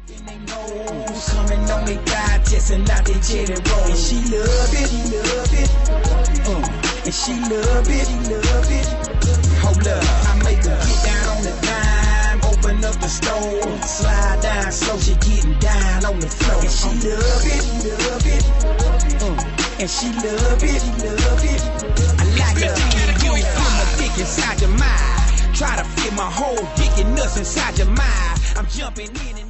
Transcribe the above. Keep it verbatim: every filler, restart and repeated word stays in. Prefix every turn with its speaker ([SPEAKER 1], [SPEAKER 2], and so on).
[SPEAKER 1] They know who's coming on their thigh, testing out their jelly roll. And she love it, she love it. Uh, and she love it, she love it. Hold up, I make her get down on the dime, open up the stove, slide down slow, she getting down on the floor. And she love it, she love it. Uh, and she love it, she love it. I like it. You feel my dick inside your mind. Try to fit my whole dick and nuts inside your mind. I'm jumping in and